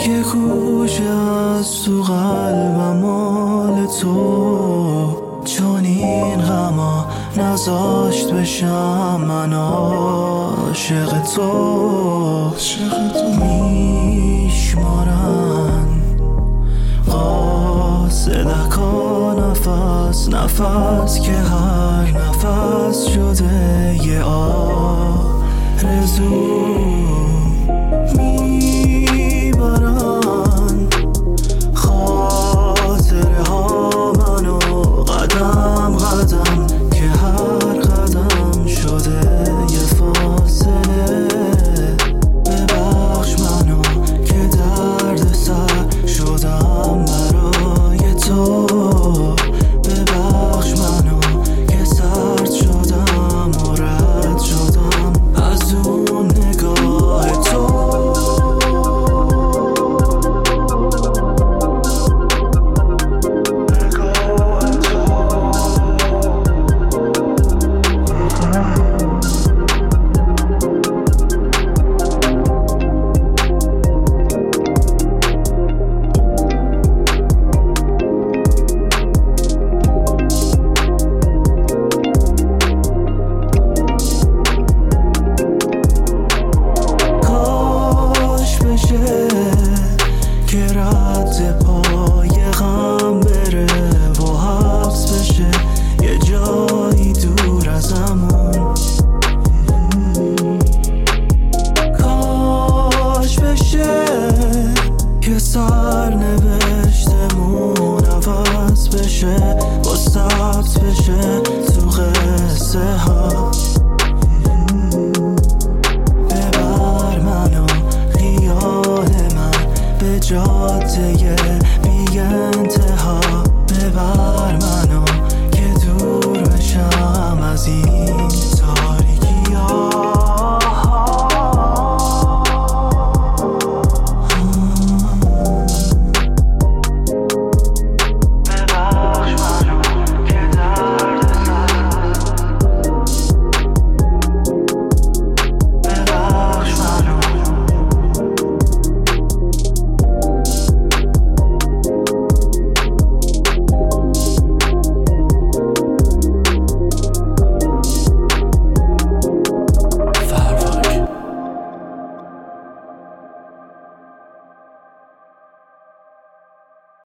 یه گوشه از تو قلبم مال تو، چون این غما نذاشت بشم من عاشق تو. میشمارن قاصدکا نفس نفس که هر نفس شده یه آرزو. میبرن خاطره ها منو قدم قدم که هر قدم شده یه فاصله. ببخش منو که درد سر شدم برای تو، ببخش منو که سرد شدم و رد شدم از اون نگاه تو. که رد پای غم بره و حبس بشه یه جایی دور ازمون. کاش بشه که سرنوشتمون عوض بشه و ثبت بشه تو قصه ها. ببر منو خیال من به جاده بی انتها، ببر منو که دور بشم از این